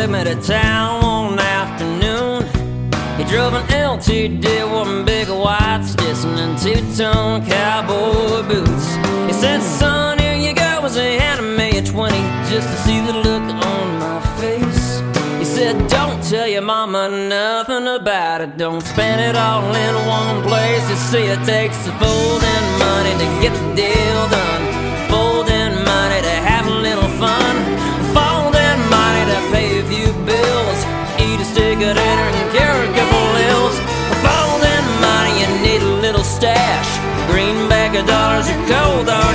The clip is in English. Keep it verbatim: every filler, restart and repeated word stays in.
took me to town one afternoon. He drove an L T D, wore big white Stetson and two-tone cowboy boots. He said, son, here you go, as he handed me a twenty just to see the look on my face. He said, don't tell your mama nothing about it, don't spend it all in one place. You see, it takes the folding money to get the deal done, folding money to have a little fun, folding money to pay a few bills, eat a steak at dinner and carry a couple hills. Folding money, you need a little stash, greenback of dollars, your cold hard